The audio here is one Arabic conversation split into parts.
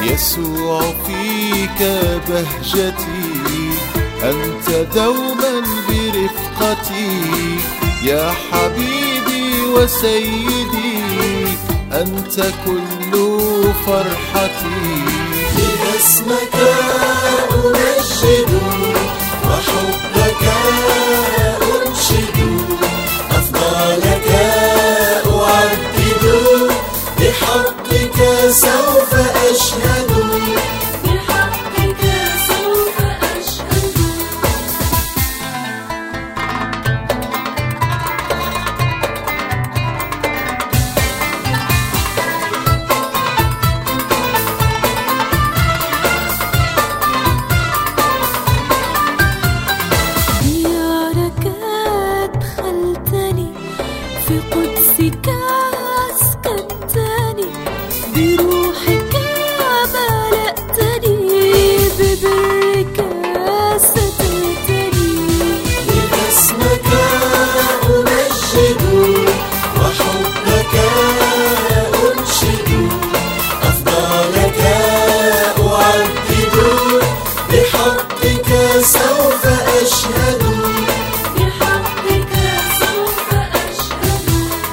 يسوع فيك بهجتي، أنت دوما برفقتي، يا حبيبي وسيدي، أنت كل فرحتي. اسمك أمجد وحبك أنشد، أفضالك أعدد، بحقك سوف أشهد، بحقك سوف أشهد. ديارك أدخلتني، في قدسك أسكنتني، بروحك ملأتني، ببرك سترتني. اسمك أمجد وحبك أنشد، أفضالك أعدد، بحقك سوف أشهد، بحقك سوف أشهد.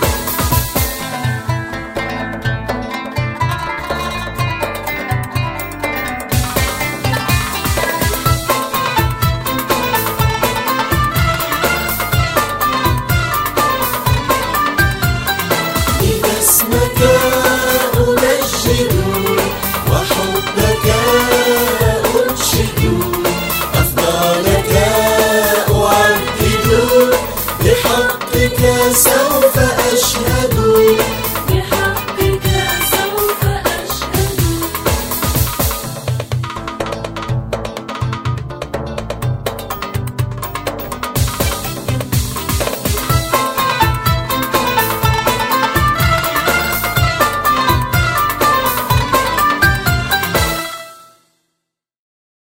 اسمك أمجد وحبك أنشد، أفضالك أعدد، بحقك سوف أشهد.